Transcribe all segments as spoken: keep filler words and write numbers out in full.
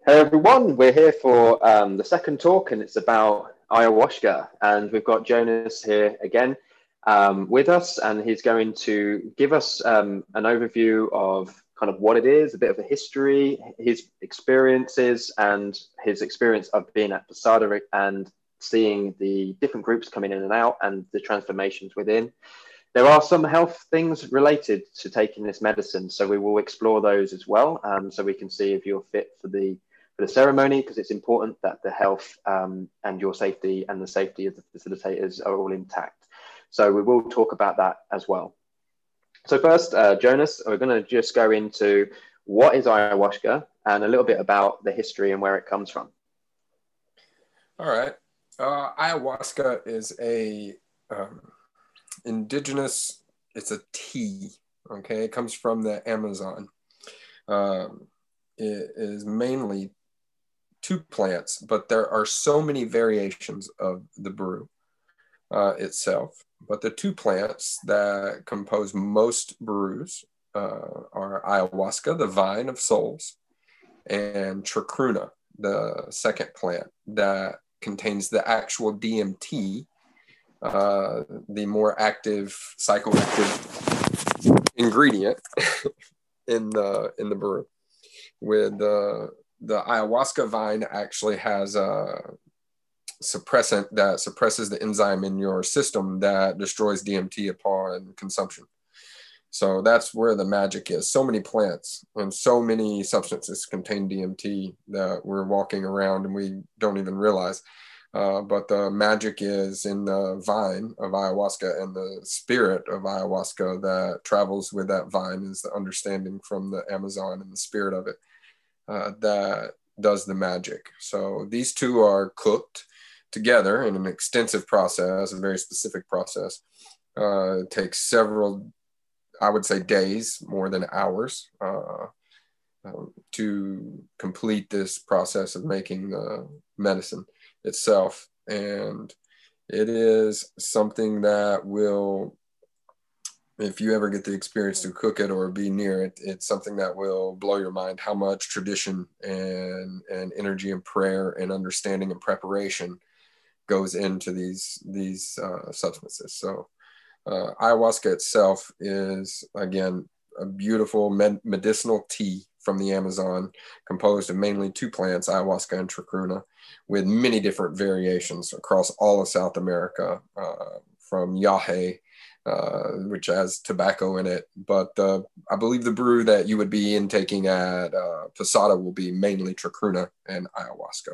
Hello, everyone. We're here for um, the second talk, and it's about ayahuasca. And we've got Jonas here again um, with us, and he's going to give us um, an overview of kind of what it is, a bit of a history, his experiences, and his experience of being at Posada and seeing the different groups coming in and out and the transformations within. There are some health things related to taking this medicine, so we will explore those as well, um, so we can see if you're fit for the for the ceremony, because it's important that the health um, and your safety and the safety of the facilitators are all intact. So we will talk about that as well. So first, uh, Jonas, we're going to just go into what is ayahuasca and a little bit about the history and where it comes from. All right. Uh, ayahuasca is a um, indigenous, it's a tea, okay? It comes from the Amazon. Um, it is mainly two plants, but there are so many variations of the brew uh, itself. But the two plants that compose most brews uh, are ayahuasca, the vine of souls, and chacruna, the second plant that contains the actual D M T, uh, the more active psychoactive ingredient in the in the brew. With the the ayahuasca vine actually has a suppressant that suppresses the enzyme in your system that destroys D M T upon consumption. So that's where the magic is. So many plants and so many substances contain D M T that we're walking around and we don't even realize. Uh, but the magic is in the vine of ayahuasca, and the spirit of ayahuasca that travels with that vine is the understanding from the Amazon and the spirit of it uh, that does the magic. So these two are cooked together in an extensive process, a very specific process. Uh, it takes several, I would say, days more than hours uh, um, to complete this process of making the medicine itself. And it is something that will, if you ever get the experience to cook it or be near it, it's something that will blow your mind how much tradition and, and energy and prayer and understanding and preparation goes into these, these uh, substances. So uh, ayahuasca itself is, again, a beautiful med- medicinal tea from the Amazon, composed of mainly two plants, ayahuasca and chacruna, with many different variations across all of South America, uh, from yahe, uh, which has tobacco in it. But uh, I believe the brew that you would be intaking at uh, Posada will be mainly chacruna and ayahuasca.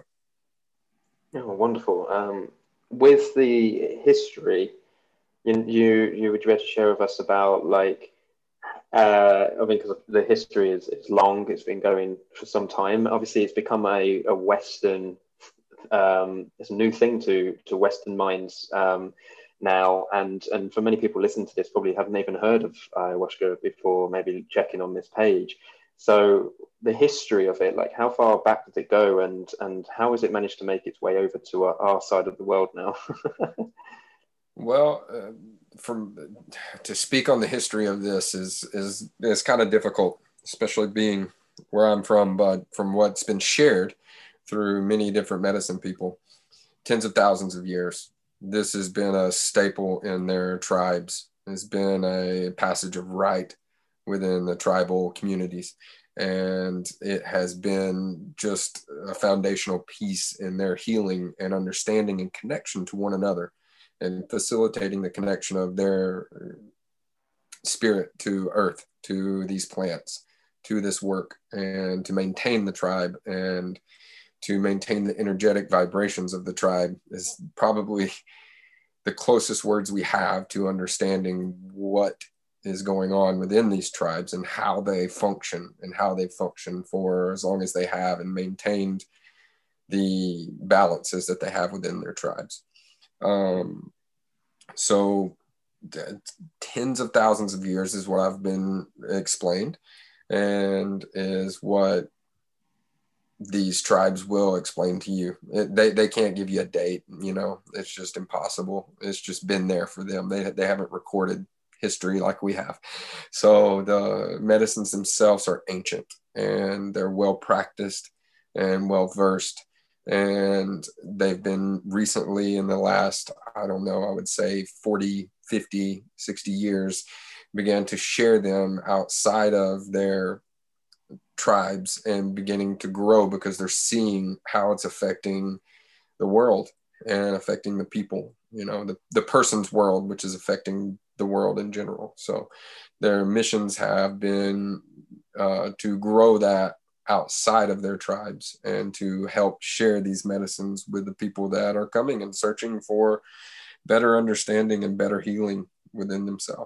Oh, wonderful. Um, with the history, you, you, you would you be able to share with us about, like, Uh, I mean, because the history is it's long. It's been going for some time. Obviously, it's become a, a Western. Um, it's a new thing to to Western minds um, now, and and for many people listening to this, probably haven't even heard of ayahuasca before. Maybe checking on this page. So the history of it, like how far back did it go, and and how has it managed to make its way over to our, our side of the world now? Well, uh, from to speak on the history of this is is is kind of difficult, especially being where I'm from. But from what's been shared through many different medicine people, tens of thousands of years, this has been a staple in their tribes. It's been a passage of rite within the tribal communities, and it has been just a foundational piece in their healing and understanding and connection to one another, and facilitating the connection of their spirit to earth, to these plants, to this work, and to maintain the tribe and to maintain the energetic vibrations of the tribe is probably the closest words we have to understanding what is going on within these tribes and how they function and how they function for as long as they have, and maintained the balances that they have within their tribes. Um, so tens of thousands of years is what I've been explained, and is what these tribes will explain to you. It, they, they can't give you a date, you know, it's just impossible. It's just been there for them. They, they haven't recorded history like we have. So the medicines themselves are ancient and they're well practiced. and well versed. And they've been recently, in the last, I don't know, I would say forty, fifty, sixty years, began to share them outside of their tribes and beginning to grow because they're seeing how it's affecting the world and affecting the people, you know, the, the person's world, which is affecting the world in general. So their missions have been uh, to grow that outside of their tribes and to help share these medicines with the people that are coming and searching for better understanding and better healing within themselves.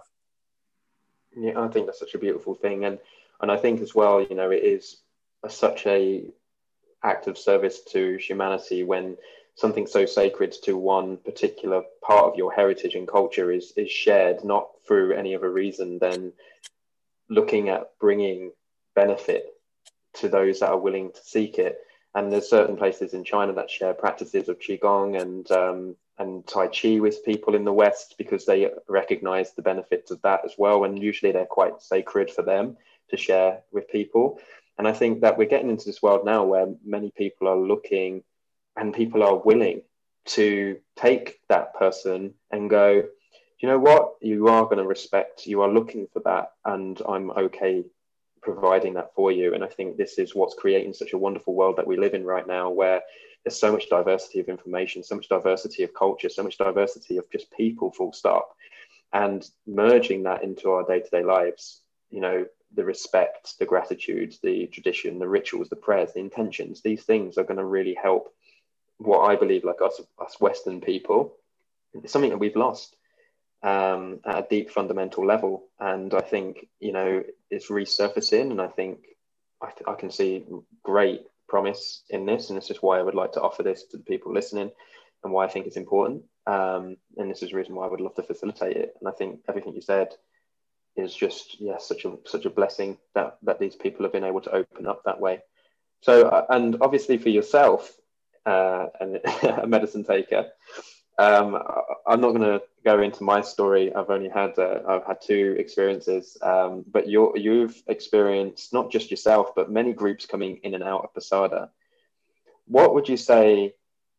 Yeah, I think that's such a beautiful thing. And and I think as well, you know, it is a, such a act of service to humanity when something so sacred to one particular part of your heritage and culture is is shared, not through any other reason than looking at bringing benefit to those that are willing to seek it. And there's certain places in China that share practices of qigong and um, and tai chi with people in the West because they recognize the benefits of that as well. And usually they're quite sacred for them to share with people. And I think that we're getting into this world now where many people are looking and people are willing to take that person and go, you know what, you are going to respect, you are looking for that, and I'm okay providing that for you. And I think this is what's creating such a wonderful world that we live in right now, where there's so much diversity of information, so much diversity of culture, so much diversity of just people, full stop. And merging that into our day-to-day lives, you know, the respect, the gratitude, the tradition, the rituals, the prayers, the intentions, these things are going to really help what I believe, like us, us Western people, it's something that we've lost um, at a deep fundamental level. And I think, you know, it's resurfacing, and I think I, th- I can see great promise in this. And this is why I would like to offer this to the people listening and why I think it's important. Um, and this is the reason why I would love to facilitate it. And I think everything you said is just, yeah, such a such a blessing that that these people have been able to open up that way. So, uh, and obviously for yourself, uh, and a medicine taker, um, I'm not going to go into my story. I've only had uh, I've had two experiences, um, but you're, you've experienced not just yourself, but many groups coming in and out of Posada. What would you say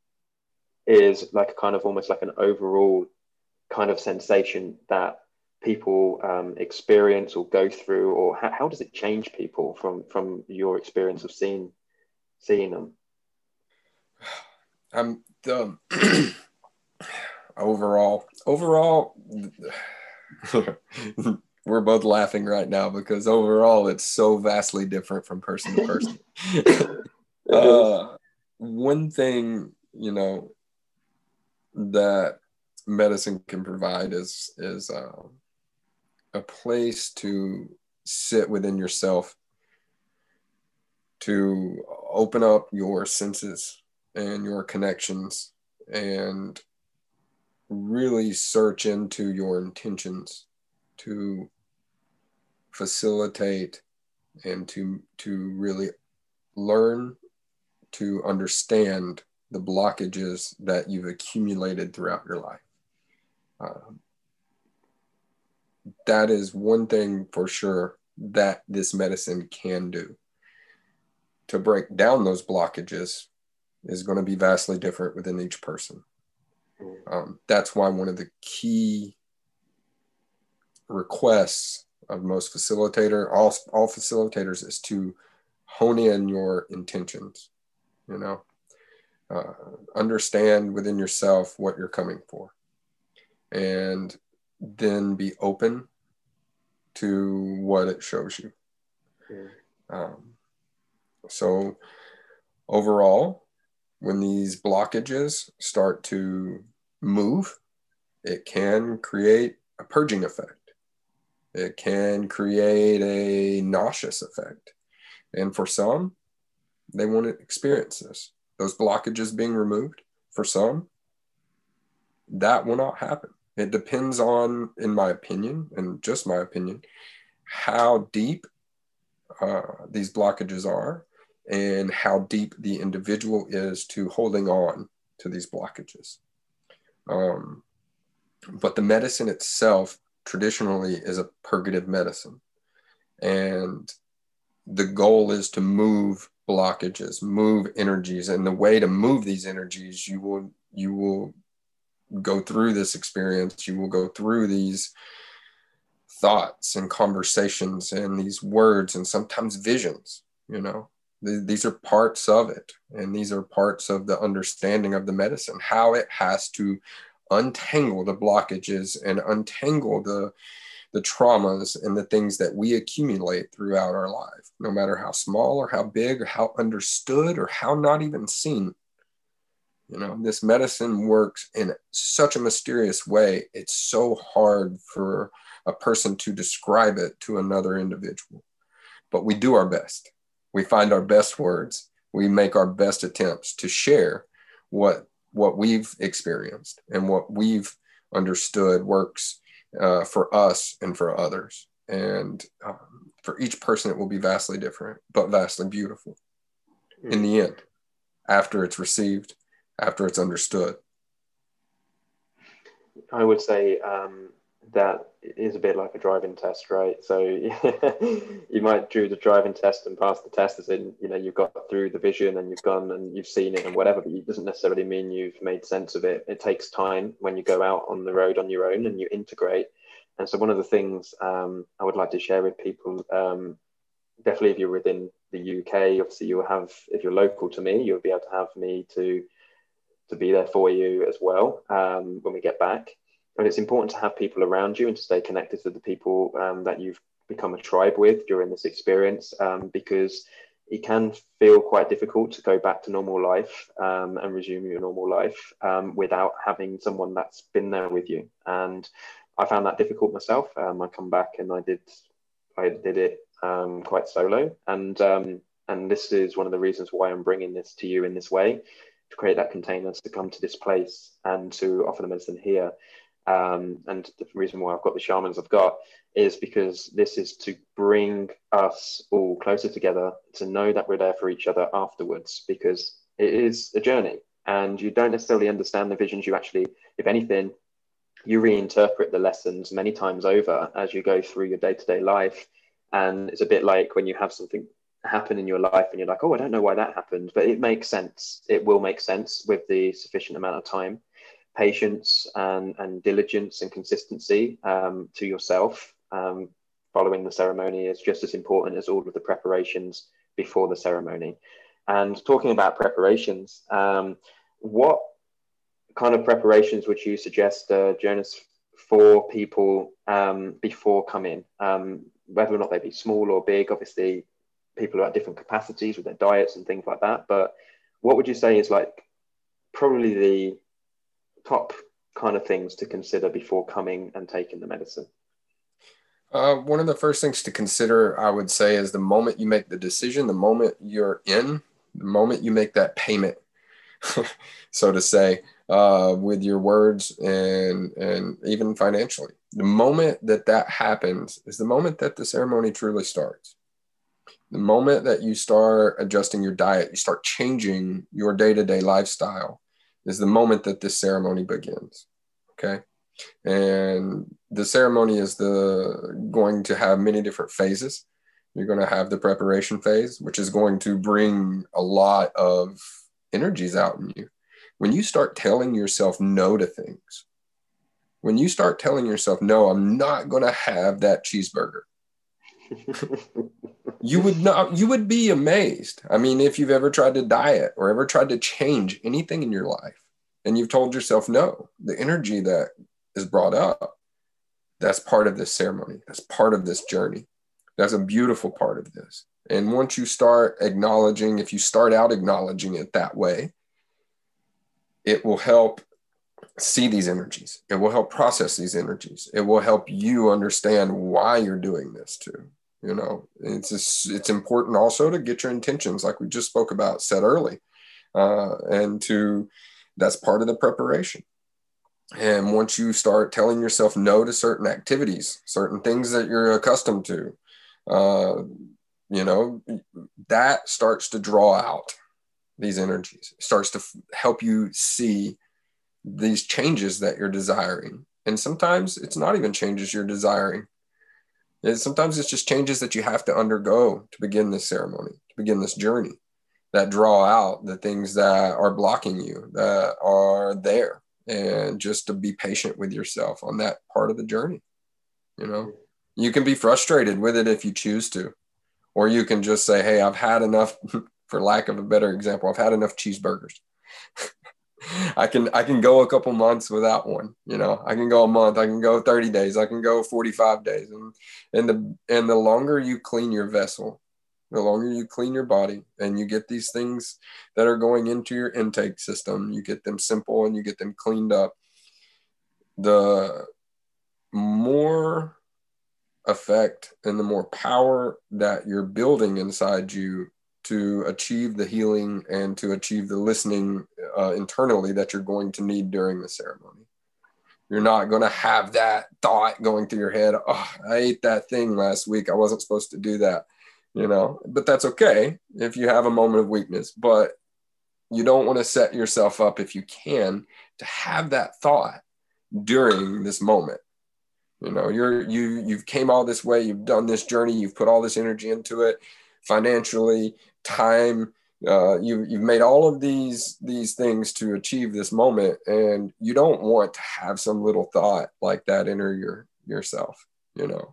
is like a kind of almost like an overall kind of sensation that people um, experience or go through, or how, how does it change people from from your experience of seeing seeing them? I'm the overall overall we're both laughing right now because overall it's so vastly different from person to person. uh, one thing, you know, that medicine can provide is is uh, a place to sit within yourself, to open up your senses and your connections and really search into your intentions to facilitate and to to really learn to understand the blockages that you've accumulated throughout your life. Uh, that is one thing for sure that this medicine can do. To break down those blockages is going to be vastly different within each person. Um, that's why one of the key requests of most facilitator, all, all facilitators, is to hone in your intentions, you know, uh, understand within yourself what you're coming for, and then be open to what it shows you. Yeah. Um, so overall, when these blockages start to move, it can create a purging effect. It can create a nauseous effect. And for some, they won't experience this. Those blockages being removed, for some, that will not happen. It depends on, in my opinion, and just my opinion, how deep uh, these blockages are and how deep the individual is to holding on to these blockages. Um, but the medicine itself traditionally is a purgative medicine. And the goal is to move blockages, move energies. And the way to move these energies, you will, you will go through this experience, you will go through these thoughts and conversations and these words and sometimes visions, you know. These are parts of it, and these are parts of the understanding of the medicine, how it has to untangle the blockages and untangle the the traumas and the things that we accumulate throughout our life, no matter how small or how big or how understood or how not even seen. You know, this medicine works in such a mysterious way. It's so hard for a person to describe it to another individual, but we do our best. We find our best words. We make our best attempts to share what, what we've experienced and what we've understood works uh, for us and for others. And um, for each person, it will be vastly different, but vastly beautiful mm. in the end, after it's received, after it's understood. I would say um, that is a bit like a driving test, right? So you might do the driving test and pass the test, as in, you know, you've got through the vision and you've gone and you've seen it and whatever, but it doesn't necessarily mean you've made sense of it. It takes time when you go out on the road on your own and you integrate. And so one of the things um, I would like to share with people, um, definitely if you're within the U K, obviously you'll have, if you're local to me, you'll be able to have me to to be there for you as well um, when we get back. And it's important to have people around you and to stay connected to the people um, that you've become a tribe with during this experience, um, because it can feel quite difficult to go back to normal life um, and resume your normal life um, without having someone that's been there with you. And I found that difficult myself. Um, I come back and I did, I did it um, quite solo. And, um, and this is one of the reasons why I'm bringing this to you in this way, to create that container to come to this place and to offer the medicine here. Um, and the reason why I've got the shamans I've got is because this is to bring us all closer together, to know that we're there for each other afterwards, because it is a journey and you don't necessarily understand the visions. You actually, if anything, you reinterpret the lessons many times over as you go through your day-to-day life. And it's a bit like when you have something happen in your life and you're like, oh, I don't know why that happened, but it makes sense. It will make sense with the sufficient amount of time, patience and, and diligence and consistency um, to yourself um, following the ceremony is just as important as all of the preparations before the ceremony. And talking about preparations, um, what kind of preparations would you suggest, uh, Jonas, for people um, before coming, um, whether or not they be small or big? Obviously, people are at different capacities with their diets and things like that. But what would you say is like probably the top kind of things to consider before coming and taking the medicine? Uh, one of the first things to consider, I would say, is the moment you make the decision, the moment you're in, the moment you make that payment, so to say, uh, with your words and, and even financially. The moment that that happens is the moment that the ceremony truly starts. The moment that you start adjusting your diet, you start changing your day-to-day lifestyle, is the moment that this ceremony begins. Okay. And the ceremony is the going to have many different phases. You're going to have the preparation phase, which is going to bring a lot of energies out in you. When you start telling yourself no to things, when you start telling yourself, no, I'm not going to have that cheeseburger, you would not, you would be amazed. I mean, if you've ever tried to diet or ever tried to change anything in your life and you've told yourself no, the energy that is brought up, that's part of this ceremony. That's part of this journey. That's a beautiful part of this. And once you start acknowledging, if you start out acknowledging it that way, it will help see these energies. It will help process these energies. It will help you understand why you're doing this too. You know, it's just, it's important also to get your intentions, like we just spoke about, set early, uh, and to, that's part of the preparation. And once you start telling yourself no to certain activities, certain things that you're accustomed to, uh, you know, that starts to draw out these energies. It starts to f- help you see these changes that you're desiring. And sometimes it's not even changes you're desiring. It's, sometimes it's just changes that you have to undergo to begin this ceremony, to begin this journey. that draw out the things that are blocking you, that are there, and just to be patient with yourself on that part of the journey. You know, you can be frustrated with it if you choose to, or you can just say, hey, I've had enough, for lack of a better example, I've had enough cheeseburgers. I can, I can go a couple months without one. You know, I can go a month, I can go thirty days, I can go forty-five days. And, and the, and the longer you clean your vessel, the longer you clean your body and you get these things that are going into your intake system, you get them simple and you get them cleaned up, the more effect and the more power that you're building inside you to achieve the healing and to achieve the listening uh, internally that you're going to need during the ceremony. You're not going to have that thought going through your head, oh, I ate that thing last week, I wasn't supposed to do that. You know, but that's okay if you have a moment of weakness, but you don't want to set yourself up, if you can, to have that thought during this moment. You know, you're, you, you've came all this way, you've done this journey, you've put all this energy into it, financially, time, uh, you, you've made all of these, these things to achieve this moment. And you don't want to have some little thought like that enter your, yourself, you know?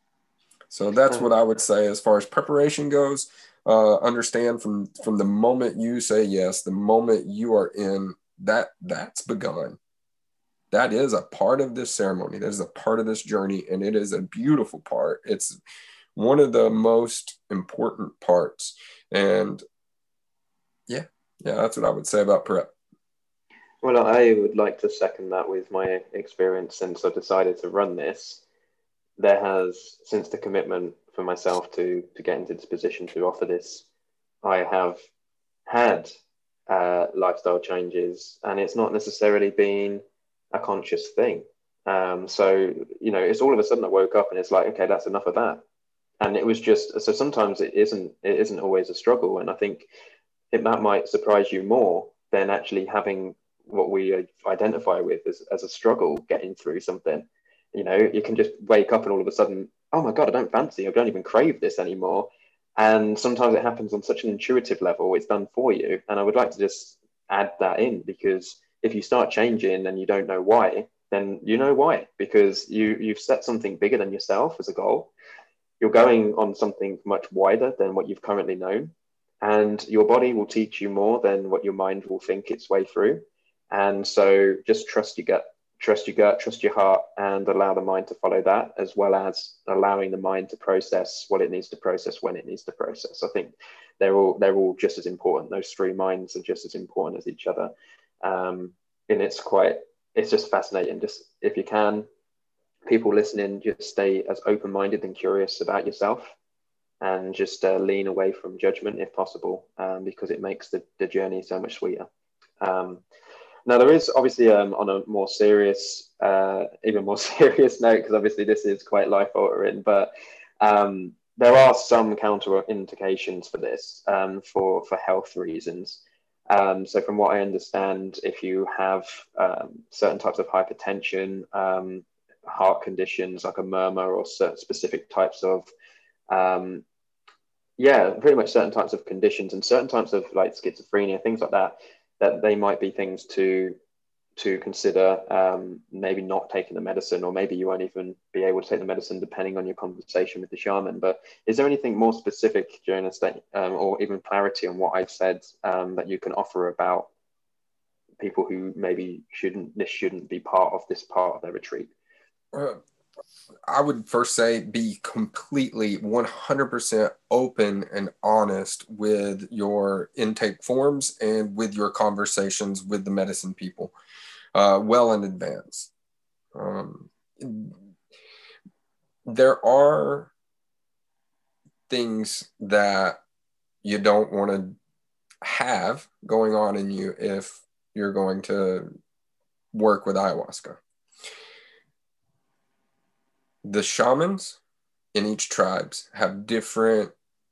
So that's what I would say as far as preparation goes. Uh, understand from, from the moment you say yes, the moment you are in, that that's begun. That is a part of this ceremony. That is a part of this journey. And it is a beautiful part. It's one of the most important parts. And yeah, yeah, that's what I would say about prep. Well, I would like to second that with my experience since I decided to run this. There has, since the commitment for myself to to get into this position to offer this, I have had uh, lifestyle changes, and it's not necessarily been a conscious thing. Um, so, you know, it's all of a sudden I woke up and it's like, okay, that's enough of that. And it was just, so sometimes it isn't, it isn't always a struggle. And I think it, that might surprise you more than actually having what we identify with as, as a struggle, getting through something. You know, you can just wake up and all of a sudden, oh my God, I don't fancy, I don't even crave this anymore. And sometimes it happens on such an intuitive level, it's done for you. And I would like to just add that in, because if you start changing and you don't know why, then you know why, because you, you've set something bigger than yourself as a goal. You're going on something much wider than what you've currently known. And your body will teach you more than what your mind will think its way through. And so just trust your gut. Trust your gut, trust your heart, and allow the mind to follow that, as well as allowing the mind to process what it needs to process when it needs to process. I think they're all they're all just as important. Those three minds are just as important as each other. Um, and it's quite, it's just fascinating. Just if you can, people listening, just stay as open-minded and curious about yourself, and just uh, lean away from judgment if possible, um, because it makes the, the journey so much sweeter. Um, Now, there is obviously um, on a more serious, uh, even more serious note, because obviously this is quite life altering, but um, there are some counter indications for this um, for, for health reasons. Um, so from what I understand, if you have um, certain types of hypertension, um, heart conditions like a murmur, or certain specific types of, um, yeah, pretty much certain types of conditions and certain types of like schizophrenia, things like that, that they might be things to to consider, um, maybe not taking the medicine, or maybe you won't even be able to take the medicine depending on your conversation with the shaman. But is there anything more specific, Jonas, that, um, or even clarity on what I've said, um, that you can offer about people who maybe shouldn't, this shouldn't be part of this part of their retreat? Uh, I would first say be completely one hundred percent open and honest with your intake forms and with your conversations with the medicine people, uh, well in advance. Um, there are things that you don't want to have going on in you if you're going to work with ayahuasca. The shamans in each tribes have different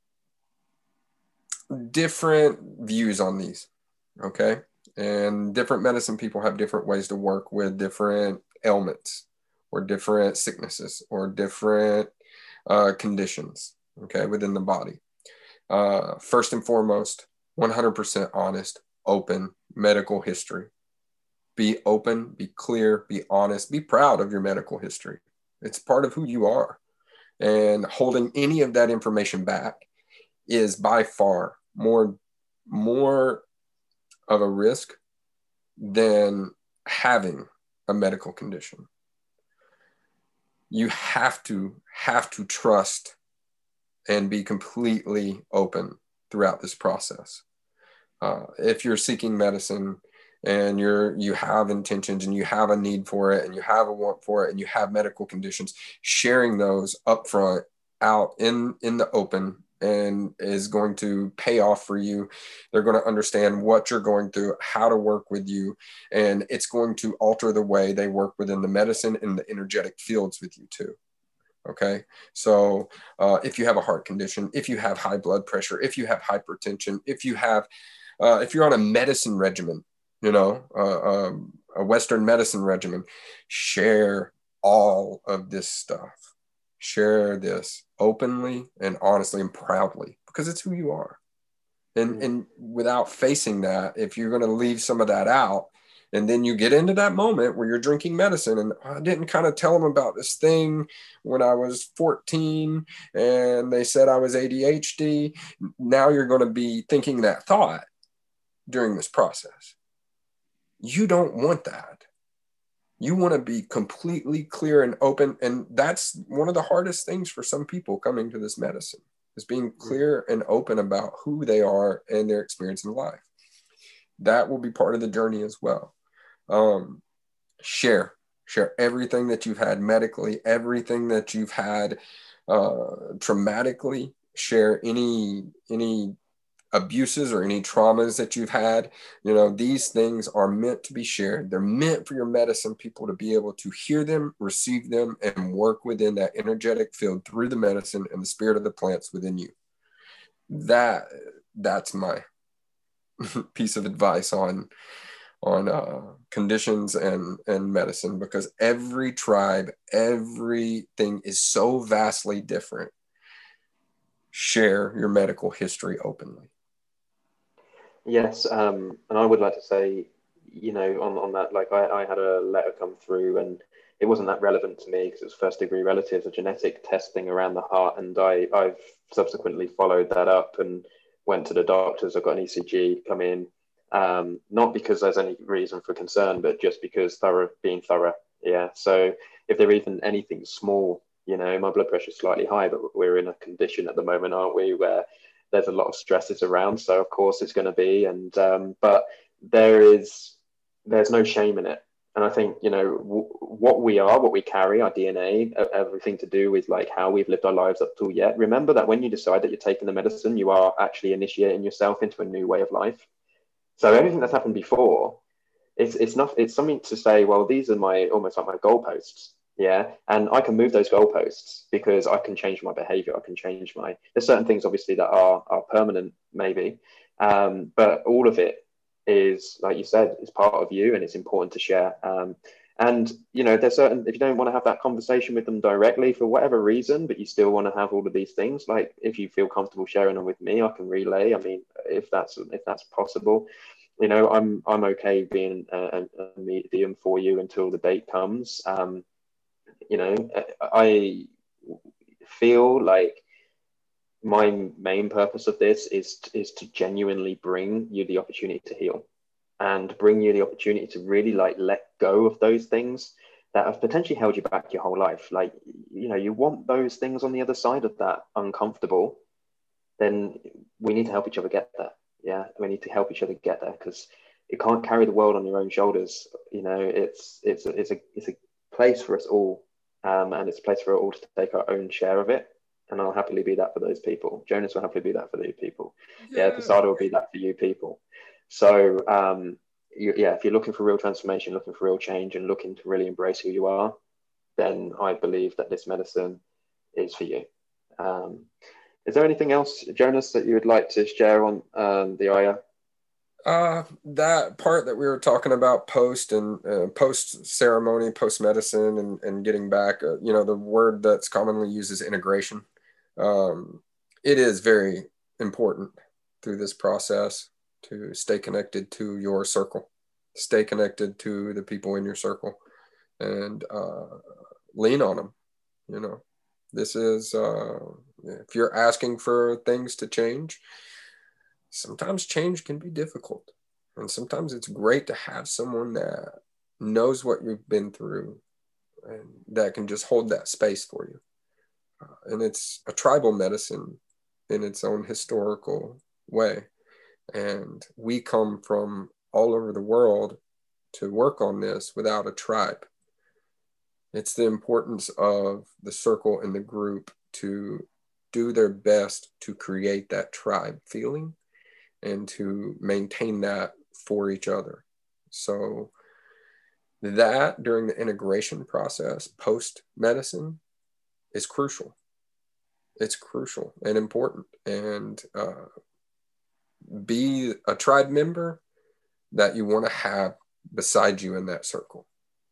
different views on these, okay? And different medicine people have different ways to work with different ailments or different sicknesses or different uh, conditions, okay, within the body. Uh, first and foremost, one hundred percent honest, open medical history. Be open, be clear, be honest, be proud of your medical history. It's part of who you are. And holding any of that information back is by far more, more of a risk than having a medical condition. You have to, have to trust and be completely open throughout this process. Uh, if you're seeking medicine and you're, you have intentions and you have a need for it and you have a want for it and you have medical conditions, sharing those upfront out in, in the open and is going to pay off for you. They're going to understand what you're going through, how to work with you, and it's going to alter the way they work within the medicine and the energetic fields with you too. Okay. So uh, if you have a heart condition, if you have high blood pressure, if you have hypertension, if you have, uh, if you're on a medicine regimen, you know, uh, um, a Western medicine regimen, share all of this stuff. Share this openly and honestly and proudly because it's who you are. And, and without facing that, if you're going to leave some of that out, and then you get into that moment where you're drinking medicine and I didn't kind of tell them about this thing when I was fourteen and they said I was A D H D. Now you're going to be thinking that thought during this process. You don't want that. You want to be completely clear and open. And that's one of the hardest things for some people coming to this medicine is being clear and open about who they are and their experience in life. That will be part of the journey as well. Um, share, share everything that you've had medically, everything that you've had uh, traumatically, share any, any abuses or any traumas that you've had. You know, these things are meant to be shared. They're meant for your medicine people to be able to hear them, receive them, and work within that energetic field through the medicine and the spirit of the plants within you. That, that's my piece of advice on on uh, conditions and, and medicine, because every tribe, everything is so vastly different. Share your medical history openly. Yes, um, and I would like to say, you know, on, on that, like I, I had a letter come through and it wasn't that relevant to me because it was first degree relatives, a genetic testing around the heart. And I, I've subsequently followed that up and went to the doctors. I got an E C G come in. Um, not because there's any reason for concern, but just because thorough, being thorough. Yeah. So if there isn't anything small, you know, my blood pressure is slightly high, but we're in a condition at the moment, aren't we, where there's a lot of stresses around. So of course it's going to be, and um, but there is, there's no shame in it. And I think, you know, w- what we are, what we carry, our D N A, everything to do with like how we've lived our lives up till yet. Remember that when you decide that you're taking the medicine, you are actually initiating yourself into a new way of life. So everything that's happened before, it's it's not it's something to say, well, these are my almost like my goalposts, yeah, and I can move those goalposts because I can change my behavior, I can change my. There's certain things obviously that are are permanent, maybe, um, but all of it is, like you said, is part of you, and it's important to share. Um, and you know, there's certain, if you don't want to have that conversation with them directly for whatever reason, but you still want to have all of these things, like if you feel comfortable sharing them with me, I can relay. I mean, if that's if that's possible, you know, I'm I'm okay being a, a medium for you until the date comes. Um, you know, I feel like my main purpose of this is is to genuinely bring you the opportunity to heal and bring you the opportunity to really like let go of those things that have potentially held you back your whole life. Like, you know, you want those things on the other side of that uncomfortable, then we need to help each other get there. Yeah, we need to help each other get there, because you can't carry the world on your own shoulders. You know, it's it's a, it's a it's a place for us all, um, and it's a place for us all to take our own share of it. And I'll happily be that for those people. Jonas will happily be that for those people. Yeah, Yeah. Posada will be that for you people. So um, you, yeah, if you're looking for real transformation, looking for real change, and looking to really embrace who you are, then I believe that this medicine is for you. Um, is there anything else, Jonas, that you would like to share on um, the Aya? Uh, that part that we were talking about post and uh, post ceremony, post medicine, and, and getting back, uh, you know, the word that's commonly used is integration. Um, it is very important. through this process to stay connected to your circle, stay connected to the people in your circle, and uh, lean on them. You know, this is, uh, if you're asking for things to change, sometimes change can be difficult. And sometimes it's great to have someone that knows what you've been through and that can just hold that space for you. Uh, and it's a tribal medicine in its own historical way. And we come from all over the world to work on this without a tribe. It's the importance of the circle and the group to do their best to create that tribe feeling and to maintain that for each other. So that during the integration process, post medicine, is crucial. It's crucial and important. And uh, be a tribe member that you want to have beside you in that circle.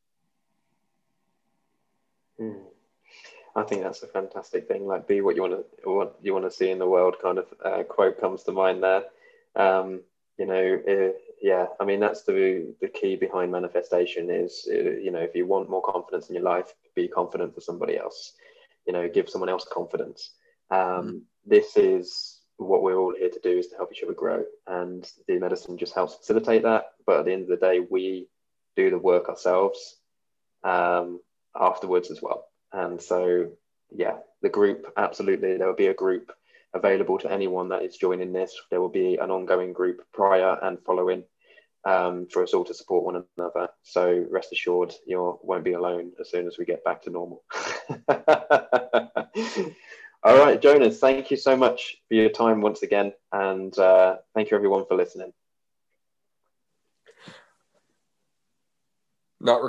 Mm. I think that's a fantastic thing. Like, be what you want to, what you want to see in the world. Kind of uh, quote comes to mind there. Um, you know, uh, yeah. I mean, that's the the key behind manifestation. Is uh, you know, if you want more confidence in your life, be confident for somebody else. You know, give someone else confidence. Um, mm. This is what we're all here to do, is to help each other grow, and the medicine just helps facilitate that. But at the end of the day, we do the work ourselves um, afterwards as well. And so, yeah, the group, absolutely, there will be a group available to anyone that is joining this. There will be an ongoing group prior and following um, for us all to support one another. So rest assured, you won't be alone as soon as we get back to normal. All right, Jonas, thank you so much for your time once again. And uh, thank you, everyone, for listening. Not